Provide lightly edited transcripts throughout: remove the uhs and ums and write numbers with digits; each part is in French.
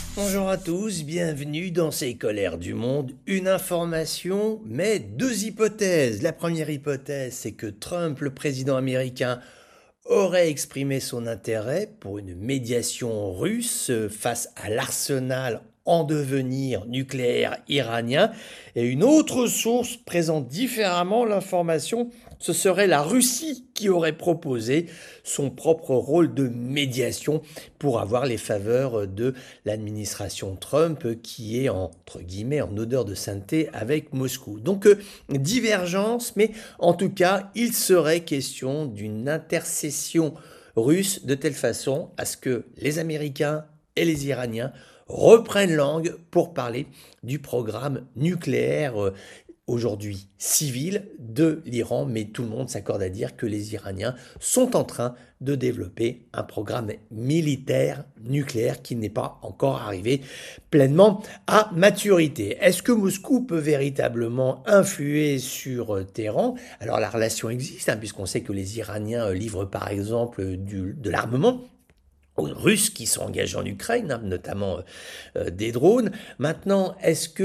Bonjour à tous, bienvenue dans ces colères du monde. Une information, mais deux hypothèses. La première hypothèse, c'est que Trump, le président américain, aurait exprimé son intérêt pour une médiation russe face à l'arsenal en devenir nucléaire iranien. Et une autre source présente différemment l'information, ce serait la Russie qui aurait proposé son propre rôle de médiation pour avoir les faveurs de l'administration Trump qui est entre guillemets en odeur de sainteté avec Moscou. Donc divergence, mais en tout cas il serait question d'une intercession russe de telle façon à ce que les Américains et les Iraniens reprennent langue pour parler du programme nucléaire aujourd'hui civil de l'Iran, mais tout le monde s'accorde à dire que les Iraniens sont en train de développer un programme militaire nucléaire qui n'est pas encore arrivé pleinement à maturité. Est-ce que Moscou peut véritablement influer sur Téhéran? Alors la relation existe, hein, puisqu'on sait que les Iraniens livrent par exemple de l'armement aux Russes qui sont engagés en Ukraine, hein, notamment des drones. Maintenant, est-ce que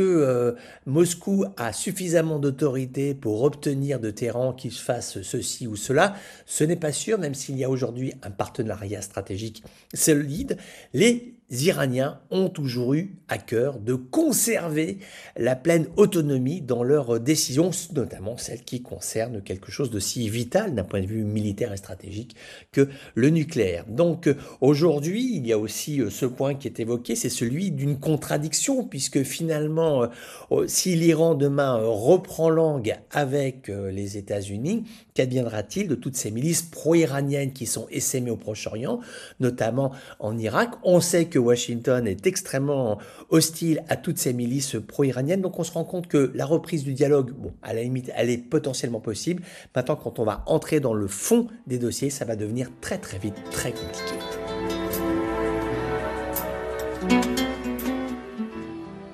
Moscou a suffisamment d'autorité pour obtenir de Téhéran qu'il fasse ceci ou cela? Ce n'est pas sûr, même s'il y a aujourd'hui un partenariat stratégique solide. Les Iraniens ont toujours eu à cœur de conserver la pleine autonomie dans leurs décisions, notamment celles qui concernent quelque chose de si vital d'un point de vue militaire et stratégique que le nucléaire. Donc aujourd'hui, il y a aussi ce point qui est évoqué, c'est celui d'une contradiction, puisque finalement, si l'Iran demain reprend langue avec les États-Unis, qu'adviendra-t-il de toutes ces milices pro-iraniennes qui sont essaimées au Proche-Orient, notamment en Irak? On sait que Washington est extrêmement hostile à toutes ces milices pro-iraniennes, donc on se rend compte que la reprise du dialogue, bon, à la limite, elle est potentiellement possible. Maintenant, quand on va entrer dans le fond des dossiers, ça va devenir très très vite très compliqué.